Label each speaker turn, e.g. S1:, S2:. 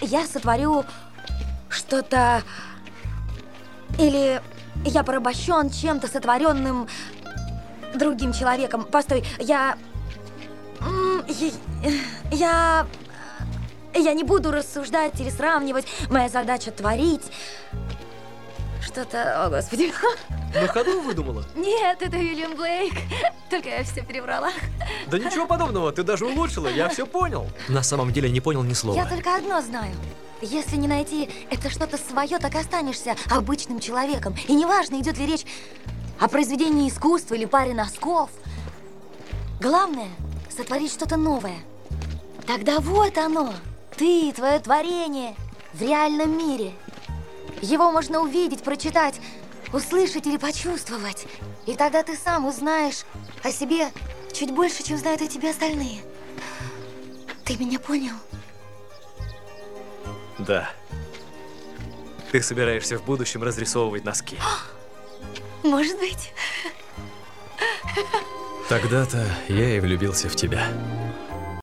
S1: я сотворю что-то... Или я порабощен чем-то, сотворенным другим человеком. Постой, я не буду рассуждать или сравнивать. Моя задача творить что-то... О, Господи.
S2: На ходу выдумала?
S1: Нет, это Уильям Блейк. Только я все перебрала.
S2: Да ничего подобного, ты даже улучшила, я все понял. На самом деле не понял ни слова.
S1: Я только одно знаю. Если не найти это что-то свое, так и останешься обычным человеком. И неважно, идет ли речь о произведении искусства или паре носков. Главное — сотворить что-то новое. Тогда вот оно, ты, твое творение в реальном мире. Его можно увидеть, прочитать, услышать или почувствовать. И тогда ты сам узнаешь о себе чуть больше, чем знают о тебе остальные. Ты меня понял?
S2: Да. Ты собираешься в будущем разрисовывать носки.
S1: Может быть.
S2: Тогда-то я и влюбился в тебя.